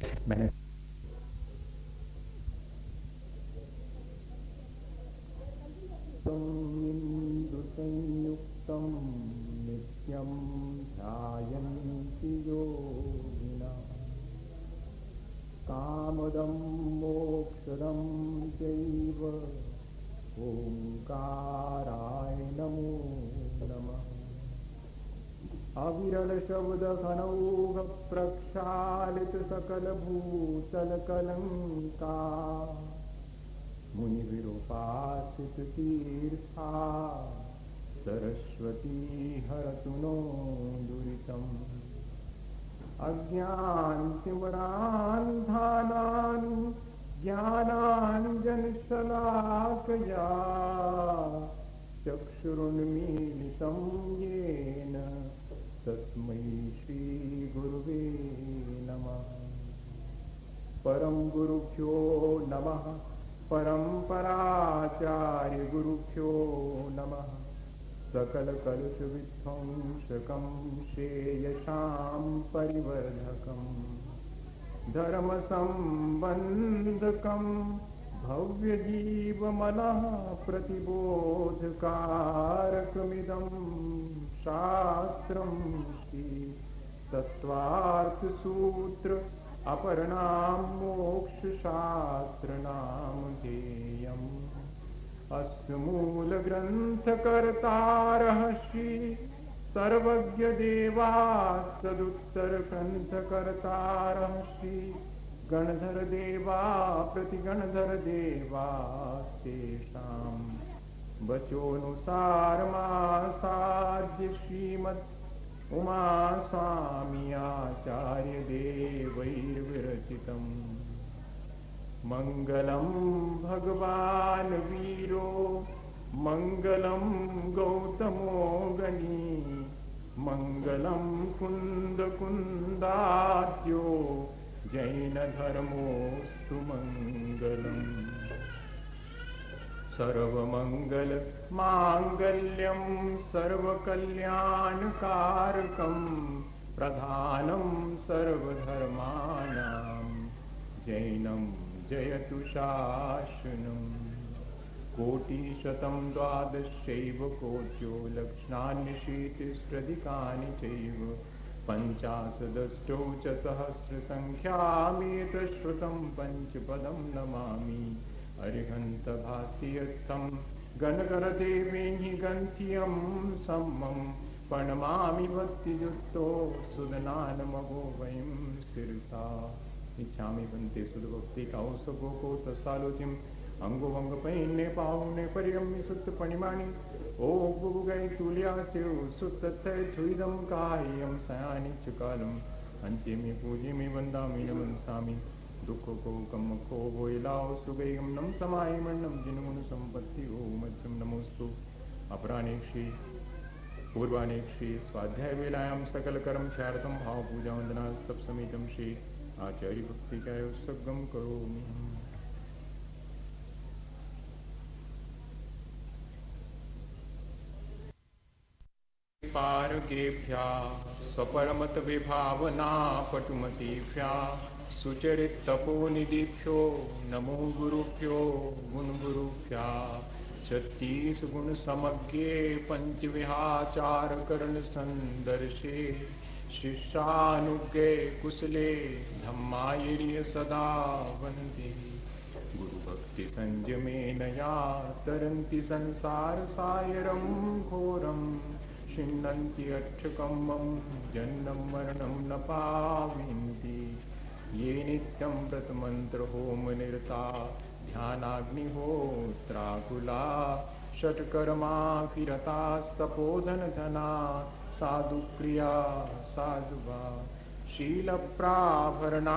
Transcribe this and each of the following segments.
मैंने इंदुसंयुक्तं नित्यं ध्यायन्ति योगिनः कामदं मोक्षदं चैव ओंकाराय नमो नमः। अविरल शब्द घनौघ प्रक्षालित सकल भूतल कलंका मुनि विरूपासित तीर्था सरस्वती हरतु नो दुरितम्। अज्ञानतिमिरान्धानान् ज्ञानाञ्जनशलाकया चक्षुरुन्मीलितं येन तस्मै श्रीगुरुवे नमः। परं गुरुभ्यो नमः। परम्पराचार्य गुरुभ्यो नमः। सकल कलुष विध्वंसकं श्रेयसां परिवर्धकं धर्म संबंधकं भव्य जीवमनः प्रतिबोधकारकमिदं शास्त्रं श्री तत्त्वार्थ सूत्र अपरनाम मोक्ष शास्त्र नामधेयम्। अस्य मूल ग्रंथकर्तारः श्री सर्वज्ञ देवास्तदुत्तर ग्रंथकर्तारः श्री गणधर देवा प्रतिगणधर देवास्तेषां वचोनुसारमासाद्य श्रीमद् उमा स्वामी आचार्य देवैर्विरचितम्। मंगलम भगवान वीरो मंगलम गौतमो गणी मंगलम कुंद कुंदाद्यो जैन धर्मोस्तु मंगलम। सर्वमंगल मांगल्यं सर्वकल्याणकारकं प्रधानं सर्वधर्माणां जैनं जयतु शासनम्। कोटिशतं द्वादशैव कोट्यो लक्षान्यशीतिस्रधिकानि चैव पञ्चाशदष्टौ च सहस्रसङ्ख्यामेतश्रुतं पञ्चपदं नमामि। अरिहन्तभाष्यर्थं गणगणदेवेहि गन्त्यं सम्मं प्रणमामि भक्तियुक्तो सुदनानमगो वयं शिरसा। इच्छामि बन्ते सुधभक्ति कौसगो को तसालोचिम अंगो अंग पैने पाउने परियम्य सुत पणिमाणि ओ बुगै तुल्या सेव सुत थे छुइदम कायम सयानि चकालम अंचे में पूजे में वंदामि नमंसामि दुख को कम को वोइलाओ सुगैगम नम समाय मन्नम जिनगुण संपत्ति ओ मध्यम नमोस्तु। अपरानेक्षी पूर्वानेक्षी स्वाध्याय वेलायां सकल कर्म क्षार्थम भाव पूजा वंदना स्तप समितम श्री आचार्य भक्ति का उत्सर्गम करोमि। पारगेभ्या स्वपरमत विभावना पटुमतीभ्या सुचरित तपोनिधिभ्यो नमो गुरुभ्यो गुण गुरुभ्या। 36 गुण समज्ञे पंचविहाचार करण संदर्शे शिष्यानुज्ञे कुशले धम्मायिर्य सदा वन्दे। गुरु भक्ति संयमेनया तरन्ति संसार सायरं घोरं छिन्नन्ति अक्षकम्मं जन्मं मरणं न पावयन्ति। ये नित्यं व्रतमन्त्रहोमनिरता ध्यानाग्निहोत्राकुला षट्कर्माभिरतास्तपोधनधना साधुप्रिया साधुवा शीलप्राभरणा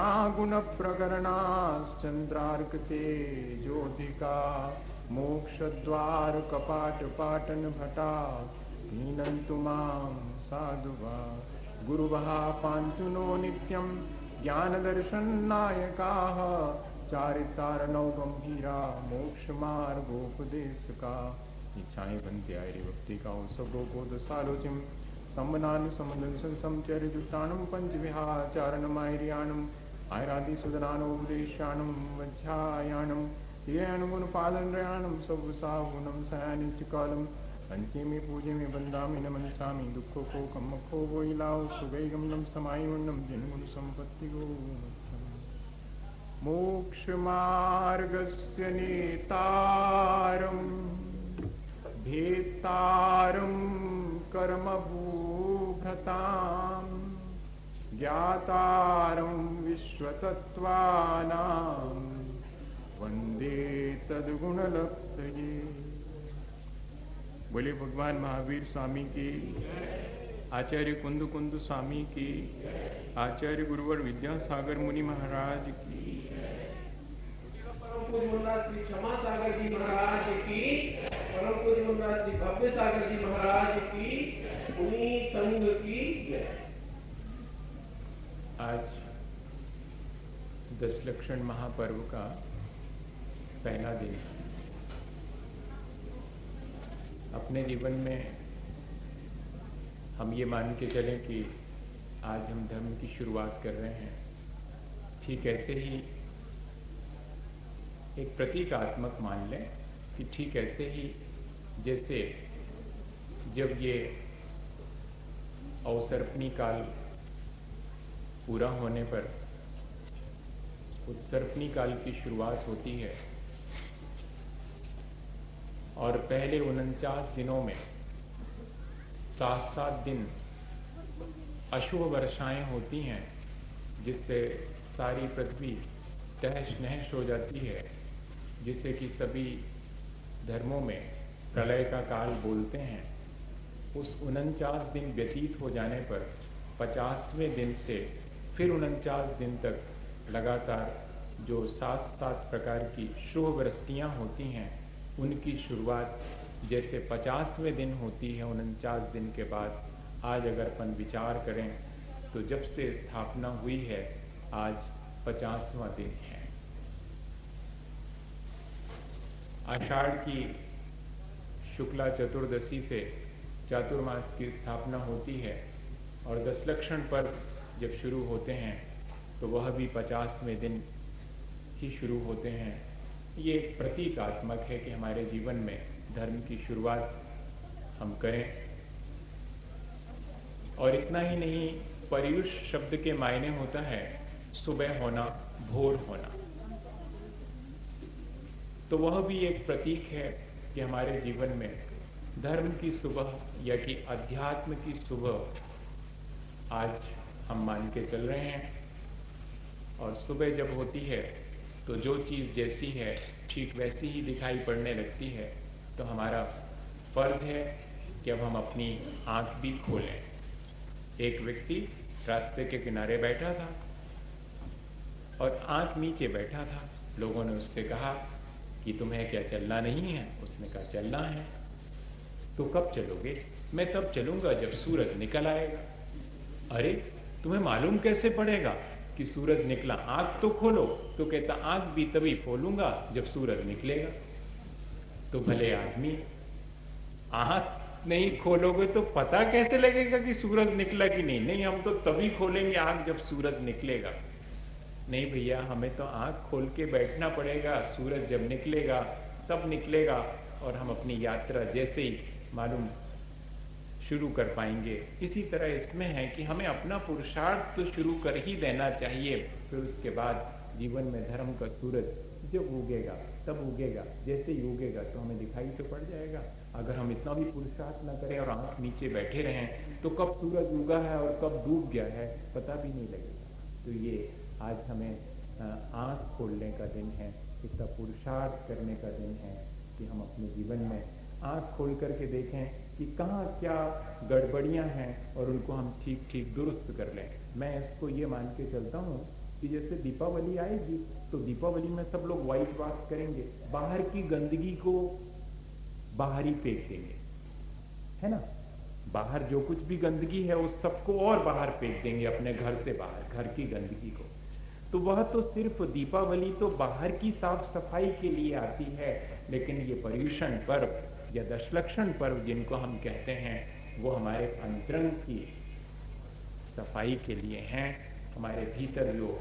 गुणप्रकरणाश्चन्द्रार्कते ज्योतिका मोक्षद्वार कपाटपाटन भटा हीनन्तु मां साधुवा। गुरुवः पान्तु नो नित्यं ज्ञानदर्शननायकाः चारितारणौ गंभीरा मोक्षमार्गोपदेशका। इच्छाएं बनते आयरे भक्ति का सगो को दसालोचिम सम्मनानु समदंसं समचरितुष्टानं पंचविहाचारणमायर्याणं आयरादि सुदनानोपदेशानं वध्यायानं हीरानुगुणपादनयानं सवसागुणं सयानित्यकालं पंचमी पूजे में बंदामी न मनसामी दुखो को कमखो वो इलाओ सुगैगमनम समायुन्नम जिनगुण संपत्ति गो मोक्ष मार्गस्य नेतारं भेतारं कर्मभूभृतां ज्ञातारं विश्वतत्त्वानां वंदे तद्गुणलब्धये। बोले भगवान महावीर स्वामी की, आचार्य कुंदु कुंदु स्वामी की, आचार्य गुरुवर विद्यासागर मुनि महाराज की, परम पूज्य मुन्ना श्री क्षमा सागर जी महाराज की, परम पूज्य मुन्ना श्री भव्य सागर जी महाराज की, मुनि संघ की। आज दशलक्षण महापर्व का पहला दिन। अपने जीवन में हम ये मान के चलें कि आज हम धर्म की शुरुआत कर रहे हैं। ठीक ऐसे ही एक प्रतीकात्मक मान लें कि ठीक ऐसे ही जैसे जब ये अवसर्पणी काल पूरा होने पर उत्सर्पणी काल की शुरुआत होती है और पहले 49 दिनों में 7-7 दिन अशुभ वर्षाएं होती हैं, जिससे सारी पृथ्वी तहस नहस हो जाती है, जिसे कि सभी धर्मों में प्रलय का काल बोलते हैं। उस 49 दिन व्यतीत हो जाने पर 50वें दिन से फिर 49 दिन तक लगातार जो 7-7 प्रकार की शुभ वृष्टियां होती हैं, उनकी शुरुआत जैसे 50वें दिन होती है 49 दिन के बाद। आज अगर अपन विचार करें तो जब से स्थापना हुई है आज 50वां दिन है। आषाढ़ की शुक्ला चतुर्दशी से चातुर्मास की स्थापना होती है और दशलक्षण पर्व जब शुरू होते हैं तो वह भी 50वें दिन ही शुरू होते हैं। ये एक प्रतीकात्मक है कि हमारे जीवन में धर्म की शुरुआत हम करें। और इतना ही नहीं, पर्युष शब्द के मायने होता है सुबह होना, भोर होना। तो वह भी एक प्रतीक है कि हमारे जीवन में धर्म की सुबह या कि अध्यात्म की सुबह आज हम मान के चल रहे हैं। और सुबह जब होती है तो जो चीज़ जैसी है ठीक वैसी ही दिखाई पड़ने लगती है। तो हमारा फर्ज है कि अब हम अपनी आंख भी खोलें। एक व्यक्ति रास्ते के किनारे बैठा था और आंख नीचे बैठा था। लोगों ने उससे कहा कि तुम्हें क्या चलना नहीं है? उसने कहा चलना है। तो कब चलोगे? मैं तब चलूंगा जब सूरज निकल आएगा। अरे तुम्हें मालूम कैसे पड़ेगा कि सूरज निकला? आंख तो खोलो। तो कहता आंख भी तभी खोलूंगा जब सूरज निकलेगा। तो भले आदमी, आंख नहीं खोलोगे तो पता कैसे लगेगा कि सूरज निकला कि नहीं? नहीं, हम तो तभी खोलेंगे आंख जब सूरज निकलेगा। नहीं भैया, हमें तो आंख खोल के बैठना पड़ेगा। सूरज जब निकलेगा तब निकलेगा और हम अपनी यात्रा जैसे ही मालूम शुरू कर पाएंगे। इसी तरह इसमें है कि हमें अपना पुरुषार्थ तो शुरू कर ही देना चाहिए, फिर उसके बाद जीवन में धर्म का सूरज जब उगेगा तब उगेगा। जैसे ही उगेगा तो हमें दिखाई तो पड़ जाएगा। अगर हम इतना भी पुरुषार्थ न करें और आंख नीचे बैठे रहें तो कब सूरज उगा है और कब डूब गया है पता भी नहीं लगेगा। तो ये आज हमें आंख खोलने का दिन है, इसका पुरुषार्थ करने का दिन है कि हम अपने जीवन में आंख खोल करके देखें कि कहाँ क्या गड़बड़ियाँ हैं और उनको हम ठीक ठीक दुरुस्त कर लें। मैं इसको ये मान के चलता हूँ कि जैसे दीपावली आएगी तो दीपावली में सब लोग व्हाइट वॉश करेंगे, बाहर की गंदगी को बाहर ही फेंक देंगे, है ना? बाहर जो कुछ भी गंदगी है उस सबको और बाहर फेंक देंगे, अपने घर से बाहर, घर की गंदगी को। तो वह तो सिर्फ दीपावली तो बाहर की साफ सफाई के लिए आती है, लेकिन ये पर्युषण पर्व या दशलक्षण पर्व जिनको हम कहते हैं वो हमारे अंतरंग की सफाई के लिए हैं। हमारे भीतर जो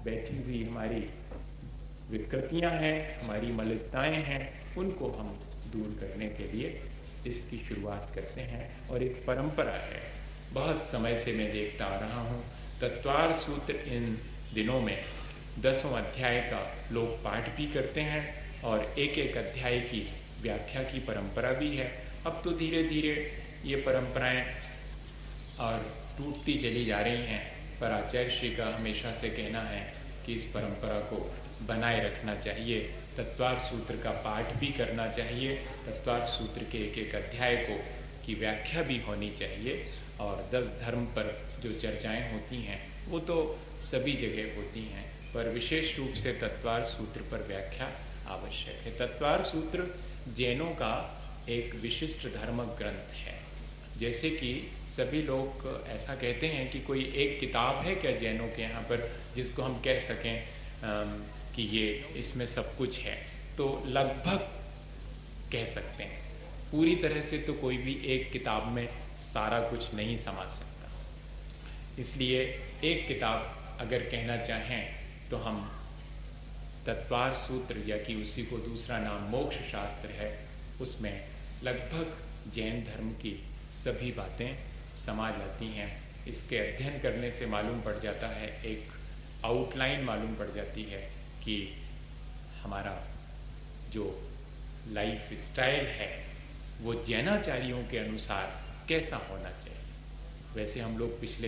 बैठी हुई हमारी विकृतियां हैं, हमारी मलिनताएं हैं, उनको हम दूर करने के लिए इसकी शुरुआत करते हैं। और एक परंपरा है, बहुत समय से मैं देखता आ रहा हूँ, तत्वार सूत्र इन दिनों में 10वें अध्याय का लोग पाठ भी करते हैं और एक एक अध्याय की व्याख्या की परंपरा भी है। अब तो धीरे धीरे ये परंपराएं और टूटती चली जा रही हैं, पर आचार्य श्री का हमेशा से कहना है कि इस परंपरा को बनाए रखना चाहिए, तत्वार सूत्र का पाठ भी करना चाहिए, तत्वार सूत्र के एक एक अध्याय को की व्याख्या भी होनी चाहिए। और 10 धर्म पर जो चर्चाएं होती हैं वो तो सभी जगह होती हैं, पर विशेष रूप से तत्वार सूत्र पर व्याख्या आवश्यक है। तत्वार सूत्र जैनों का एक विशिष्ट धर्म ग्रंथ है। जैसे कि सभी लोग ऐसा कहते हैं कि कोई एक किताब है क्या जैनों के यहाँ पर जिसको हम कह सकें कि ये इसमें सब कुछ है, तो लगभग कह सकते हैं। पूरी तरह से तो कोई भी एक किताब में सारा कुछ नहीं समा सकता, इसलिए एक किताब अगर कहना चाहें तो हम तत्वार सूत्र, या कि उसी को दूसरा नाम मोक्ष शास्त्र है, उसमें लगभग जैन धर्म की सभी बातें समा जाती हैं। इसके अध्ययन करने से मालूम पड़ जाता है, एक आउटलाइन मालूम पड़ जाती है कि हमारा जो लाइफ स्टाइल है वो जैनाचार्यों के अनुसार कैसा होना चाहिए। वैसे हम लोग पिछले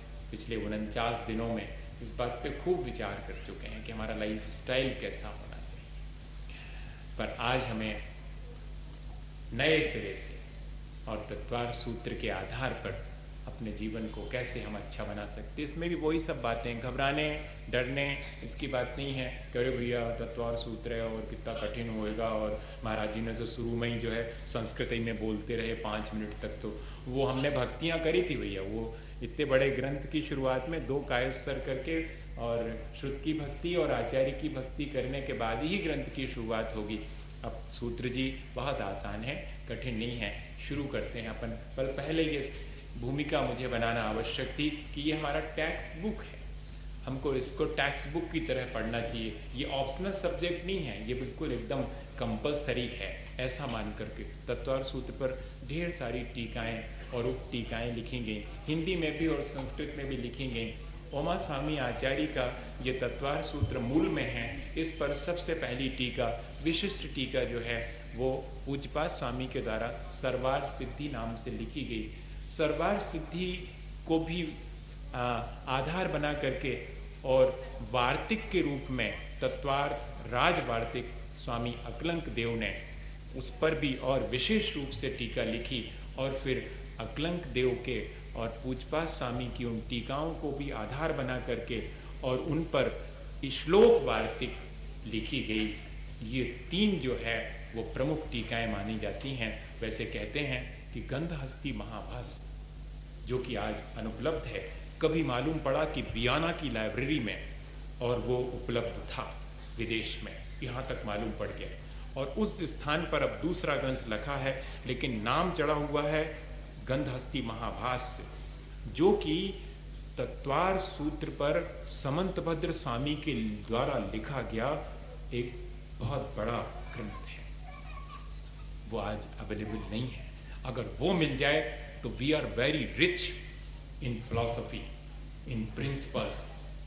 49 दिनों में इस बात पे खूब विचार कर चुके हैं कि हमारा लाइफ स्टाइल कैसा होना चाहिए, पर आज हमें नए सिरे से और तत्वार सूत्र के आधार पर अपने जीवन को कैसे हम अच्छा बना सकते, इसमें भी वही सब बातें, घबराने डरने इसकी बात नहीं है कि अरे भैया तत्वार सूत्र है और कितना कठिन होएगा, और महाराज जी ने तो शुरू में ही जो है संस्कृत में बोलते रहे 5 मिनट तक, तो वो हमने भक्तियां करी थी भैया। वो इतने बड़े ग्रंथ की शुरुआत में 2 कायोत्सर करके और श्रुत की भक्ति और आचार्य की भक्ति करने के बाद ही ग्रंथ की शुरुआत होगी। अब सूत्र जी बहुत आसान है, कठिन नहीं है, शुरू करते हैं अपन। पर पहले ये भूमिका मुझे बनाना आवश्यक थी कि ये हमारा टेक्स्ट बुक है, हमको इसको टेक्स्ट बुक की तरह पढ़ना चाहिए। ये ऑप्शनल सब्जेक्ट नहीं है, ये बिल्कुल एकदम कंपलसरी है, ऐसा मान करके। तत्वार सूत्र पर ढेर सारी टीकाएं और उप टीकाएं लिखी गई, हिंदी में भी और संस्कृत में भी लिखी गई। उमा स्वामी आचार्य का ये तत्वार सूत्र मूल में है, इस पर सबसे पहली टीका, विशिष्ट टीका जो है वो पूज्यपाद स्वामी के द्वारा सर्वार सिद्धि नाम से लिखी गई। सर्वार सिद्धि को भी आधार बना करके और वार्तिक के रूप में तत्वार्थ राज वार्तिक स्वामी अकलंक देव ने उस पर भी और विशेष रूप से टीका लिखी, और फिर अकलंक देव के और पूज्यपाद स्वामी की उन टीकाओं को भी आधार बना करके और उन पर श्लोक वार्तिक लिखी गई। ये 3 जो है वो प्रमुख टीकाएं मानी जाती हैं। वैसे कहते हैं कि गंधहस्ती महाभाष्य जो कि आज अनुपलब्ध है, कभी मालूम पड़ा कि वियना की लाइब्रेरी में और वो उपलब्ध था विदेश में, यहां तक मालूम पड़ गया, और उस स्थान पर अब दूसरा ग्रंथ लिखा है, लेकिन नाम चढ़ा हुआ है गंधहस्ती महाभाष्य, जो कि तत्वार सूत्र पर समंतभद्र स्वामी के द्वारा लिखा गया एक बहुत बड़ा ग्रंथ है। वो आज अवेलेबल नहीं है, अगर वो मिल जाए तो we are very rich in philosophy, in principles.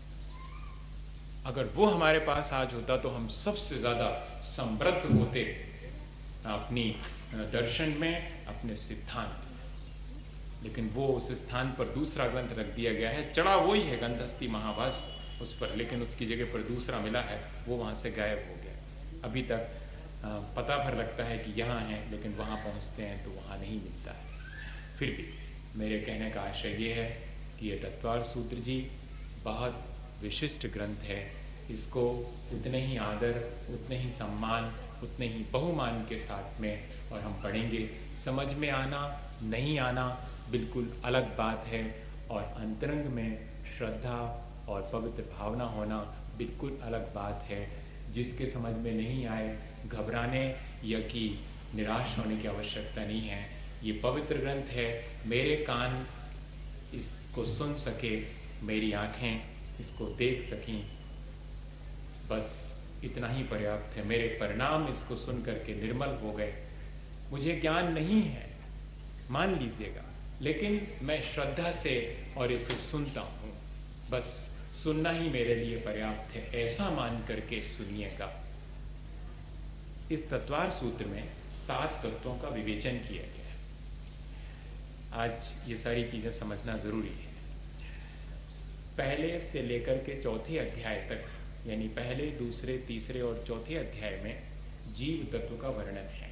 अगर वो हमारे पास आज होता तो हम सबसे ज्यादा समृद्ध होते अपनी दर्शन में, अपने सिद्धांत। लेकिन वो उस स्थान पर दूसरा ग्रंथ रख दिया गया है, चढ़ा वही है गंधहस्ती महाभाष्य उस पर, लेकिन उसकी जगह पर दूसरा मिला है, वो वहां से गायब हो गया। अभी तक पता भर लगता है कि यहाँ है, लेकिन वहां पहुंचते हैं तो वहां नहीं मिलता है। फिर भी मेरे कहने का आशय ये है कि ये तत्वार सूत्र जी बहुत विशिष्ट ग्रंथ है, इसको उतने ही आदर, उतने ही सम्मान, उतने ही बहुमान के साथ में और हम पढ़ेंगे। समझ में आना नहीं आना बिल्कुल अलग बात है, और अंतरंग में श्रद्धा और पवित्र भावना होना बिल्कुल अलग बात है। जिसके समझ में नहीं आए घबराने या कि निराश होने की आवश्यकता नहीं है। ये पवित्र ग्रंथ है, मेरे कान इसको सुन सके, मेरी आंखें इसको देख सकें, बस इतना ही पर्याप्त है। मेरे परिणाम इसको सुन करके निर्मल हो गए। मुझे ज्ञान नहीं है, मान लीजिएगा, लेकिन मैं श्रद्धा से और इसे सुनता हूं। बस सुनना ही मेरे लिए पर्याप्त है, ऐसा मान करके सुनिएगा। इस तत्वार सूत्र में 7 तत्वों का विवेचन किया गया है। आज ये सारी चीजें समझना जरूरी है। पहले से लेकर के चौथे अध्याय तक, यानी पहले, दूसरे, तीसरे और चौथे अध्याय में जीव तत्व का वर्णन है।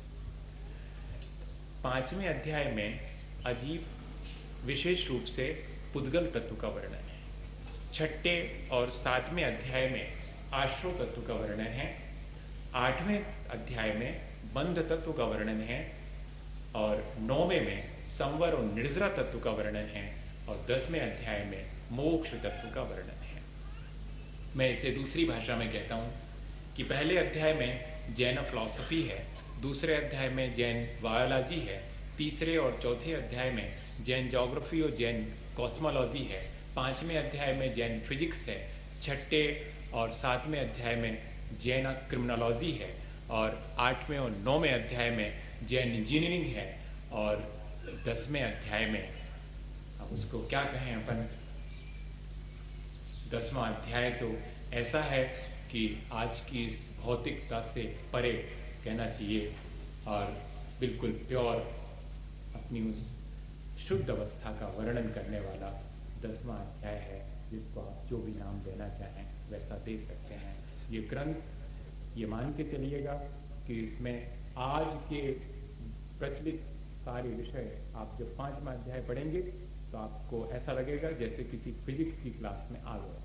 5वें अध्याय में अजीव, विशेष रूप से पुद्गल तत्व का वर्णन है। 6ठे और 7वें अध्याय में आश्रव तत्व का वर्णन है। 8वें अध्याय में बंध तत्व का वर्णन है और 9वें में संवर और निर्जरा तत्व का वर्णन है और 10वें अध्याय में मोक्ष तत्व का वर्णन है। मैं इसे दूसरी भाषा में कहता हूं कि पहले अध्याय में जैन फिलॉसफी है, दूसरे अध्याय में जैन बायोलॉजी है, तीसरे और चौथे अध्याय में जैन ज्योग्राफी और जैन कॉस्मोलॉजी है, 5वें अध्याय में जैन फिजिक्स है, 6ठे और 7वें अध्याय में जैन क्रिमिनोलॉजी है और 8वें और 9वें अध्याय में जैन इंजीनियरिंग है और 10वें अध्याय में, अब उसको क्या कहें अपन, 10वां अध्याय तो ऐसा है कि आज की इस भौतिकता से परे कहना चाहिए और बिल्कुल प्योर अपनी उस शुद्ध अवस्था का वर्णन करने वाला 10वां अध्याय है, जिसको आप जो भी नाम देना चाहें वैसा दे सकते हैं। ये ग्रंथ, ये मान के चलिएगा कि इसमें आज के प्रचलित सारे विषय आप जब 5वां अध्याय पढ़ेंगे तो आपको ऐसा लगेगा जैसे किसी फिजिक्स की क्लास में आ गए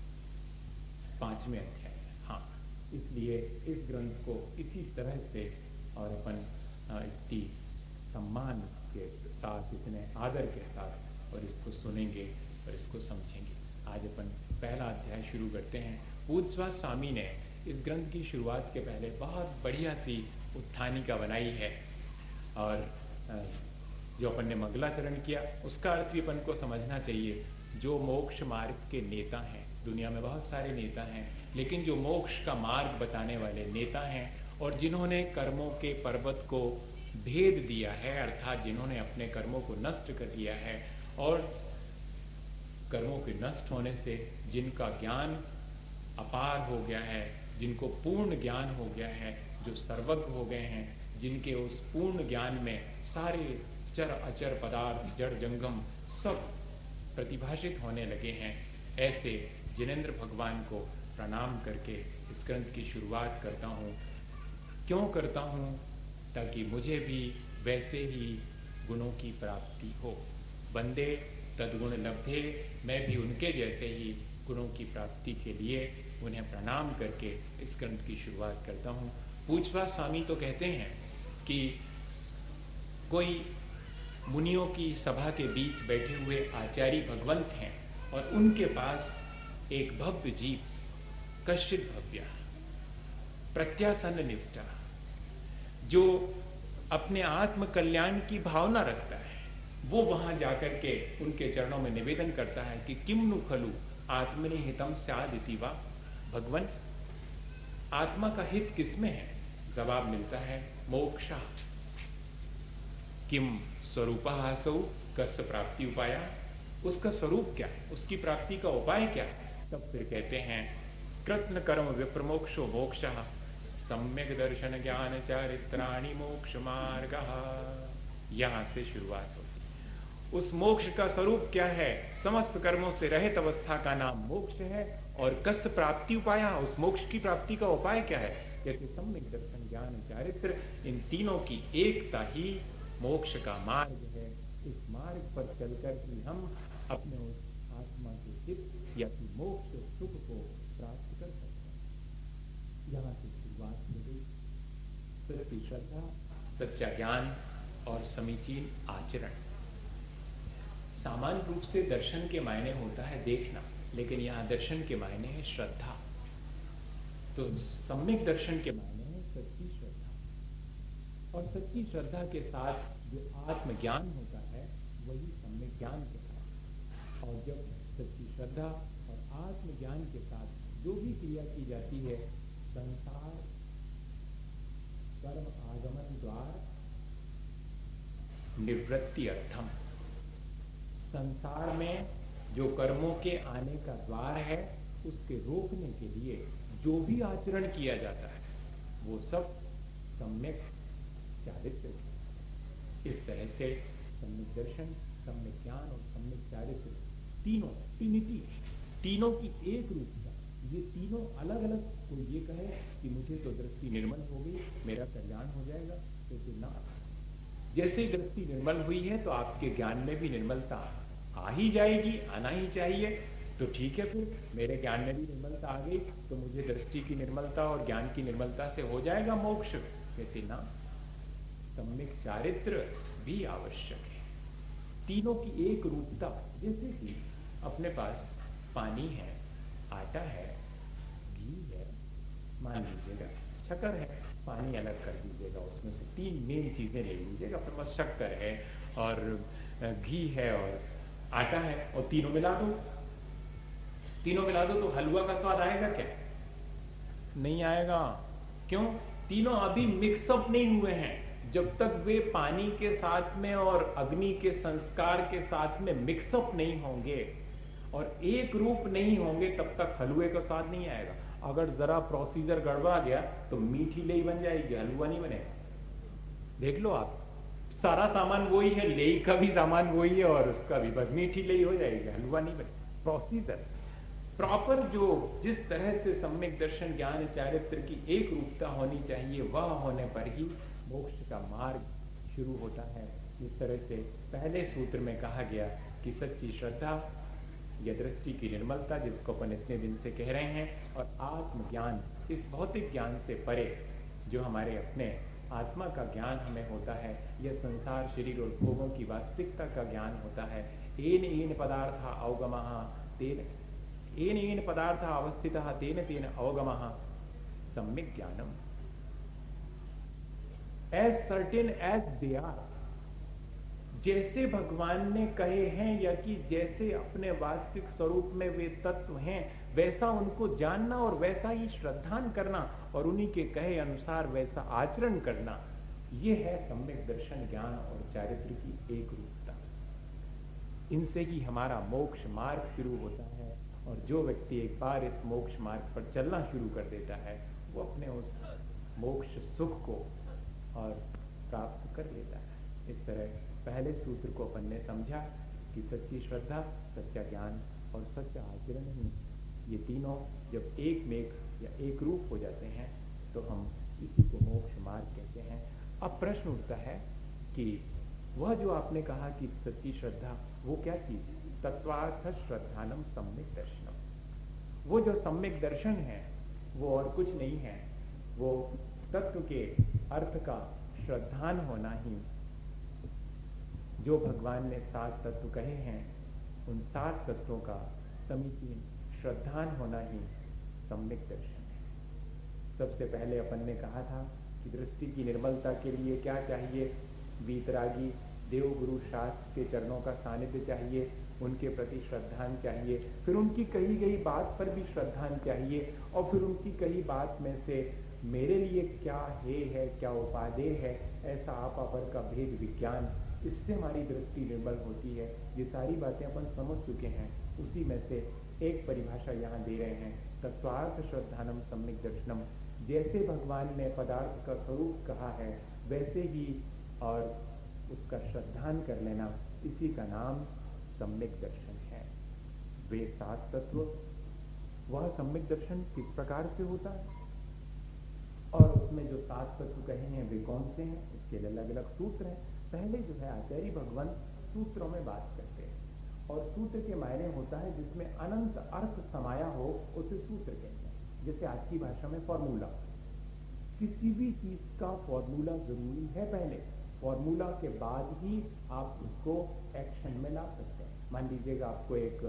5वें अध्याय में। हाँ, इसलिए इस ग्रंथ को इसी तरह से और अपन इतनी सम्मान के साथ, इतने आदर के साथ और इसको सुनेंगे और इसको समझेंगे। आज अपन पहला अध्याय शुरू करते हैं। पूज्य स्वामी ने इस ग्रंथ की शुरुआत के पहले बहुत बढ़िया सी उत्थानिका बनाई है और जो अपन ने मंगलाचरण किया उसका अर्थ भी अपन को समझना चाहिए। जो मोक्ष मार्ग के नेता हैं, दुनिया में बहुत सारे नेता हैं, लेकिन जो मोक्ष का मार्ग बताने वाले नेता हैं और जिन्होंने कर्मों के पर्वत को भेद दिया है, अर्थात जिन्होंने अपने कर्मों को नष्ट कर दिया है और कर्मों के नष्ट होने से जिनका ज्ञान अपार हो गया है, जिनको पूर्ण ज्ञान हो गया है, जो सर्वज्ञ हो गए हैं, जिनके उस पूर्ण ज्ञान में सारे चर अचर पदार्थ, जड़ जंगम सब प्रतिभाषित होने लगे हैं, ऐसे जिनेंद्र भगवान को प्रणाम करके इस ग्रंथ की शुरुआत करता हूँ। क्यों करता हूँ? ताकि मुझे भी वैसे ही गुणों की प्राप्ति हो। वंदे तद्गुण लब्धे, मैं भी उनके जैसे ही गुणों की प्राप्ति के लिए उन्हें प्रणाम करके इस ग्रंथ की शुरुआत करता हूँ। पूज्य स्वामी तो कहते हैं कि कोई मुनियों की सभा के बीच बैठे हुए आचार्य भगवंत हैं और उनके पास एक भव्य जीव, कश्चित भव्य, प्रत्यासन्न निष्ठा, जो अपने आत्म कल्याण की भावना रखता है, वो वहां जाकर के उनके चरणों में निवेदन करता है कि किम नु खलु आत्मनि हितम स्याद् इति वा। भगवान, आत्मा का हित किसमें है? जवाब मिलता है मोक्षा। किम स्वरूपासौ कस्य प्राप्ति उपाया, उसका स्वरूप क्या है, उसकी प्राप्ति का उपाय क्या है? तब फिर कहते हैं कृत्न कर्म विप्रमोक्षो मोक्षः सम्यक दर्शन ज्ञान चारित्राणि मोक्ष मार्ग। यहां से शुरुआत होती है। उस मोक्ष का स्वरूप क्या है? समस्त कर्मों से रहित अवस्था का नाम मोक्ष है। और कस्य प्राप्ति उपाय, उस मोक्ष की प्राप्ति का उपाय क्या है? जैसे सम्यक दर्शन ज्ञान चारित्र, इन तीनों की एकता ही मोक्ष का मार्ग है। इस मार्ग पर चलकर ही हम अपने उस आत्मा के हित या कि मोक्ष सुख को प्राप्त कर सकते हैं। यहां से शुरुआत हो गई। सच्ची श्रद्धा, सच्चा ज्ञान और समीचीन आचरण। सामान्य रूप से दर्शन के मायने होता है देखना, लेकिन यहां दर्शन के मायने है श्रद्धा। तो सम्यक दर्शन के मायने है सच्ची श्रद्धा, और सच्ची श्रद्धा के साथ जो आत्मज्ञान होता है वही सम्यक ज्ञान कहलाता है। और जब सच्ची श्रद्धा और आत्मज्ञान के साथ जो भी क्रिया की जाती है, संसार कर्म आगमन द्वार निवृत्ति अर्थम, संसार में जो कर्मों के आने का द्वार है उसके रोकने के लिए जो भी आचरण किया जाता है वो सब सम्यक चारित्र। इस तरह से सम्यक दर्शन, सम्यक ज्ञान और सम्यक चारित्र तीनों ट्रिनिटी, तीनों की एक रूपता, ये तीनों अलग अलग। कोई ये कहे कि मुझे तो दृष्टि निर्मल हो गई, मेरा कल्याण हो जाएगा, तो ना। जैसे ही दृष्टि निर्मल हुई है तो आपके ज्ञान में भी निर्मलता आ ही जाएगी, आना ही चाहिए। तो ठीक है, फिर मेरे ज्ञान में भी निर्मलता आ गई तो मुझे दृष्टि की निर्मलता और ज्ञान की निर्मलता से हो जाएगा मोक्ष। कहते ना, सम्यक चारित्र भी आवश्यक है। तीनों की एक रूपता, जैसे कि अपने पास पानी है, आटा है, घी है, मान लीजिएगा शक्कर है, पानी अलग कर दीजिएगा, उसमें से तीन मेन चीजें ले लीजिएगा। अपने पास शक्कर है और घी है और आटा है, और तीनों मिला दो। तीनों मिला दो तो हलवा का स्वाद आएगा क्या? नहीं आएगा। क्यों? तीनों अभी मिक्सअप नहीं हुए हैं। जब तक वे पानी के साथ में और अग्नि के संस्कार के साथ में मिक्सअप नहीं होंगे और एक रूप नहीं होंगे, तब तक हलवे का स्वाद नहीं आएगा। अगर जरा प्रोसीजर गड़बड़ा गया तो मीठी लेई बन जाएगी, हलवा नहीं बनेगा। देख लो आप, सारा सामान वही है, लेई का भी सामान वही है और उसका भी, बस मीठी लेई हो जाएगी, हलवा नहीं बनेगा। प्रोसीजर प्रॉपर, जो जिस तरह से सम्यक दर्शन ज्ञान चारित्र की एक रूपता होनी चाहिए, वह होने पर ही मोक्ष का मार्ग शुरू होता है। जिस तरह से पहले सूत्र में कहा गया कि सच्ची श्रद्धा या दृष्टि की निर्मलता, जिसको अपन इतने दिन से कह रहे हैं, और आत्मज्ञान, इस भौतिक ज्ञान से परे जो हमारे अपने आत्मा का ज्ञान हमें होता है, यह संसार शरीर और भोगों की वास्तविकता का ज्ञान होता है। एन एन पदार्थ अवगमः तेन, एन एन पदार्थ अवस्थितः तेन तेन अवगमः सम्यक ज्ञानम, as certain as they are, जैसे भगवान ने कहे हैं, या कि जैसे अपने वास्तविक स्वरूप में वे तत्व हैं, वैसा उनको जानना और वैसा ही श्रद्धान करना और उन्हीं के कहे अनुसार वैसा आचरण करना, यह है सम्यक दर्शन ज्ञान और चारित्र की एक रूपता। इनसे ही हमारा मोक्ष मार्ग शुरू होता है, और जो व्यक्ति एक बार इस मोक्ष मार्ग पर चलना शुरू कर देता है, वो अपने उस मोक्ष सुख को और प्राप्त कर लेता है। इस तरह पहले सूत्र को अपन ने समझा कि सच्ची श्रद्धा, सच्चा ज्ञान और सच्चा आचरण ही, ये तीनों जब एक मेघ या एक रूप हो जाते हैं तो हम इसी को मोक्ष मार्ग कहते हैं। अब प्रश्न उठता है कि वह जो आपने कहा कि सच्ची श्रद्धा, वो क्या चीज? तत्वार्थ श्रद्धानम सम्यक दर्शनम। वो जो सम्यक दर्शन है वो और कुछ नहीं है, वो तत्व के अर्थ का श्रद्धान होना ही, जो भगवान ने 7 तत्व कहे हैं, उन 7 तत्वों का समीचीन श्रद्धान होना ही सम्यक दर्शन है। सबसे पहले अपन ने कहा था कि दृष्टि की निर्मलता के लिए क्या चाहिए? वीतरागी देव गुरु शास्त्र के चरणों का सानिध्य चाहिए, उनके प्रति श्रद्धान चाहिए, फिर उनकी कही गई बात पर भी श्रद्धान चाहिए, और फिर उनकी कही बात में से मेरे लिए क्या है क्या उपादेय है, ऐसा आपापर का भेद विज्ञान, इससे हमारी दृष्टि निर्मल होती है। ये सारी बातें अपन समझ चुके हैं। उसी में से एक परिभाषा यहाँ दे रहे हैं, तत्वार्थ श्रद्धानम सम्यक दर्शनम। जैसे भगवान ने पदार्थ का स्वरूप कहा है वैसे ही और उसका श्रद्धान कर लेना, इसी का नाम सम्यक दर्शन है। वे 7 तत्व, वह सम्यक दर्शन किस प्रकार से होता है और उसमें जो 7 तत्व कहे हैं वे कौन से हैं, उसके लिए अलग अलग सूत्र हैं। पहले जो है आचार्य भगवान सूत्रों में बात करते हैं, और सूत्र के मायने होता है जिसमें अनंत अर्थ समाया हो, उसे सूत्र कहते हैं। जैसे आज की भाषा में फॉर्मूला, किसी भी चीज का फॉर्मूला जरूरी है पहले, फॉर्मूला के बाद ही आप उसको एक्शन में ला सकते हैं। मान लीजिएगा आपको एक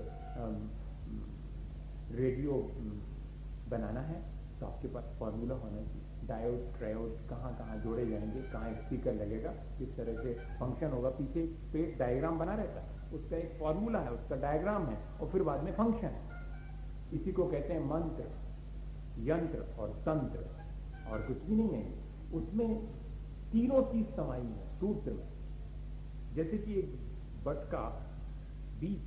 रेडियो बनाना है, तो आपके पास फॉर्मूला होना चाहिए, डायोड ट्रायोड कहाँ कहाँ जोड़े जाएंगे, कहाँ स्पीकर लगेगा, किस तरह से फंक्शन होगा, पीछे पेज डायग्राम बना रहता है, उसका एक फॉर्मूला है, उसका डायग्राम है, और फिर बाद में फंक्शन है। इसी को कहते हैं मंत्र, यंत्र और तंत्र, और कुछ भी नहीं है। उसमें तीनों चीज समाई है सूत्र में। जैसे कि एक बट का बीज,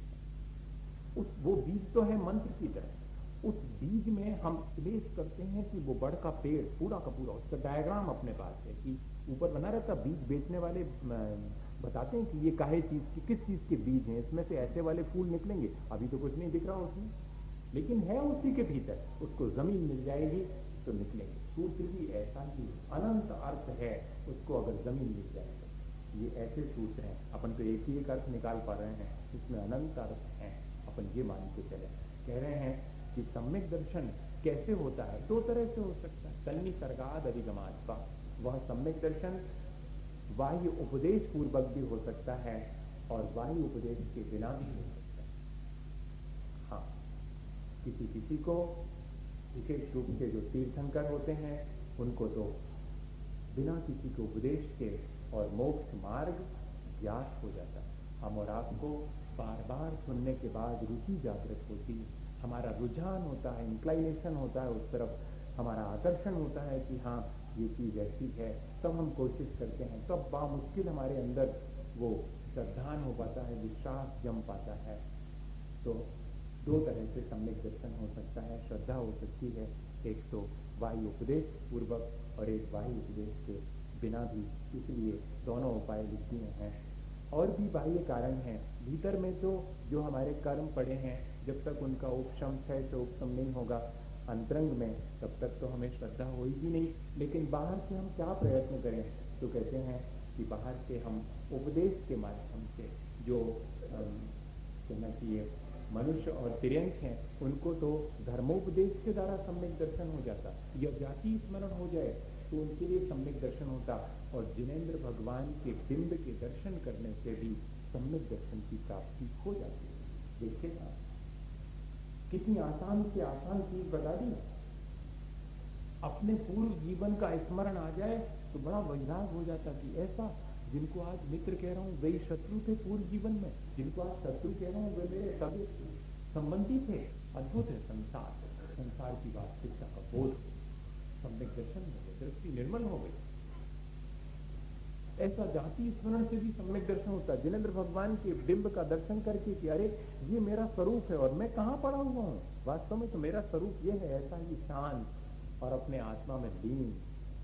वो बीज तो है मंत्र की तरह। उस बीज में हम प्लेस करते हैं कि वो बड़ का पेड़ पूरा का पूरा, उसका डायग्राम अपने पास है कि ऊपर बना रहता। बीज बेचने वाले बताते हैं कि ये काहे चीज की, किस चीज के बीज हैं, इसमें से ऐसे वाले फूल निकलेंगे। अभी तो कुछ नहीं दिख रहा उसमें, लेकिन है उसी के भीतर। उसको जमीन मिल जाएगी तो निकलेंगे। सूत्र भी ऐसा ही अनंत अर्थ है, उसको अगर जमीन मिल जाए तो। ये ऐसे सूत्र हैं। अपन तो एक ही एक अर्थ निकाल पा रहे हैं, इसमें अनंत अर्थ हैं। अपन ये मान के चले। कह रहे हैं कि सम्यक दर्शन कैसे होता है? दो तरह से हो सकता है। तन्निसर्गाद अधिगमात्वा, वह सम्यक दर्शन बाह्य उपदेश पूर्वक भी हो सकता है और बाह्य उपदेश के बिना भी हो सकता है। हाँ, किसी किसी को विशेष रूप से जो तीर्थंकर होते हैं उनको तो बिना किसी के उपदेश के और मोक्ष मार्ग ज्ञात हो जाता है। हम और आपको बार बार सुनने के बाद रुचि जागृत होती है, हमारा रुझान होता है, इंक्लाइनेशन होता है उस तरफ, हमारा आकर्षण होता है कि हाँ ये चीज ऐसी है। तब हम कोशिश करते हैं, तब बामुश्किल हमारे अंदर वो श्रद्धान हो पाता है, विश्वास जम पाता है। तो दो तरह से सम्यक दर्शन हो सकता है, श्रद्धा हो सकती है। एक तो बाह्य उपदेश पूर्वक और एक बाह्य उपदेश के बिना भी। इसलिए दोनों उपाय लिख दिए हैं। और भी बाह्य कारण हैं भीतर में, तो जो हमारे कर्म पड़े हैं, जब तक उनका उपशम क्षय से उपशम नहीं होगा अंतरंग में, तब तक तो हमें श्रद्धा होगी नहीं। लेकिन बाहर से हम क्या प्रयत्न करें? तो कहते हैं कि बाहर से हम उपदेश के माध्यम से, जो कहना चाहिए मनुष्य और तिर्यंक हैं, उनको तो धर्मोपदेश के द्वारा सम्यक दर्शन हो जाता, या जाति स्मरण हो जाए तो उनके लिए सम्यक दर्शन होता। और जिनेंद्र भगवान के बिंब के दर्शन करने से भी सम्यक दर्शन की प्राप्ति हो जाती है। देखिए ना, कितनी आसान से आसान चीज बता दी। अपने पूर्व जीवन का स्मरण आ जाए तो बड़ा वैराग हो जाता कि ऐसा, जिनको आज मित्र कह रहा हूं वे शत्रु थे पूर्व जीवन में, जिनको आज शत्रु कह रहा हूं वे मेरे सगे संबंधी थे। अद्भुत है संसार की वास्तविकता का बोध। सम्यक दर्शन हो गए, दृष्टि निर्मल हो गई। ऐसा जाति स्मरण से भी सम्यक दर्शन होता है। जिनेंद्र भगवान के बिंब का दर्शन करके कि अरे ये मेरा स्वरूप है और मैं कहां पड़ा हुआ हूं, वास्तव में तो मेरा स्वरूप ये है, ऐसा ही शांत और अपने आत्मा में लीन,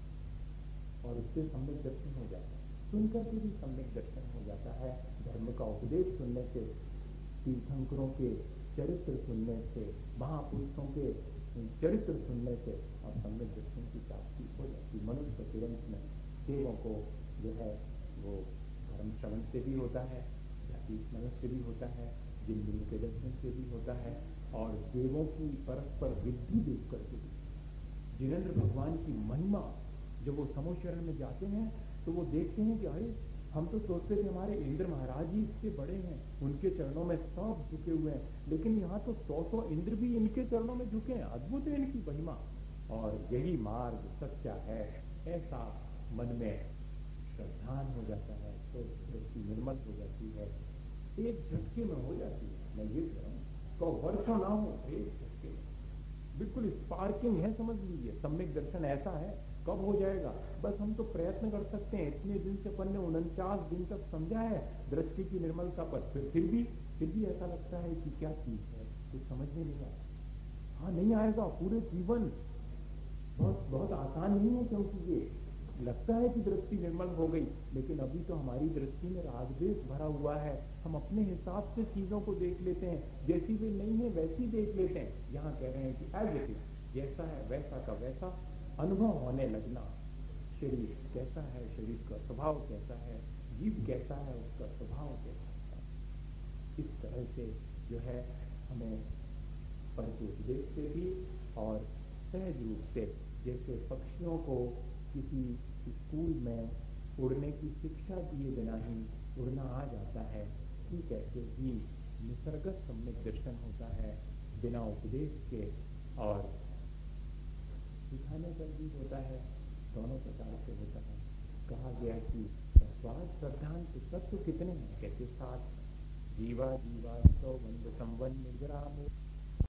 और उससे सम्यक दर्शन हो जाता है। सुनकर के भी सम्यक दर्शन हो जाता है। धर्म का उपदेश सुनने से, तीर्थंकरों के चरित्र सुनने से, महापुरुषों के चरित्र सुनने से और सम्यक दर्शन की प्राप्ति हो जाती। मनुष्य तिरंत में देवों को जो है वो धर्म श्रवण से भी होता है, जाति स्मरण से भी होता है, जिन गुरु के दर्शन से भी होता है, और देवों की परस्पर रिद्धि देख करके भी। जिनेंद्र भगवान की महिमा, जब वो समोशरण में जाते हैं तो वो देखते हैं कि अरे हम तो सोचते थे हमारे इंद्र महाराज ही इससे बड़े हैं, उनके चरणों में सब झुके हुए हैं, लेकिन यहाँ तो 100 इंद्र भी इनके चरणों में झुके हैं। अद्भुत है इनकी महिमा, और यही मार्ग सच्चा है। ऐसा मन में श्रद्धान हो जाता है तो दृष्टि निर्मल हो जाती है, एक झटके में हो जाती है। मैं ये कह रहा हूँ, तो वर्षों ना हो, एक झटके में बिल्कुल स्पार्किंग है, समझ लीजिए। सम्यक दर्शन ऐसा है, कब हो जाएगा? बस हम तो प्रयत्न कर सकते हैं। इतने दिन से अपन ने 49 दिन तक समझा है दृष्टि की निर्मलता पर, फिर भी ऐसा लगता है कि क्या चीज है, कुछ समझ में नहीं आता। हाँ, नहीं आएगा पूरे जीवन, बहुत बहुत आसान नहीं है, क्योंकि ये लगता है कि दृष्टि निर्मल हो गई, लेकिन अभी तो हमारी दृष्टि में राग द्वेष भरा हुआ है। हम अपने हिसाब से चीजों को देख लेते हैं, जैसी वे नहीं है वैसी देख लेते हैं। यहाँ कह रहे हैं कि एज इट इज, जैसा है वैसा का वैसा अनुभव होने लगना। शरीर कैसा है, शरीर का स्वभाव कैसा है, जीव कैसा है, उसका स्वभाव कैसा है, इस तरह से जो है हमें परचोपदेश से भी और सहज रूप से, जैसे पक्षियों को किसी स्कूल में उड़ने की शिक्षा दिए बिना ही उड़ना आ जाता है, ठीक ऐसे ही निसर्गत सम्यक दर्शन होता है बिना उपदेश के, और सिखाने पर भी होता है। दोनों प्रकार से होता है। कहा गया कि स्वाद श्रद्धांत तत्व कितने हैं? कहते 7 हैं। जीवा जीवा सौ बंद संवन निर्ग्राम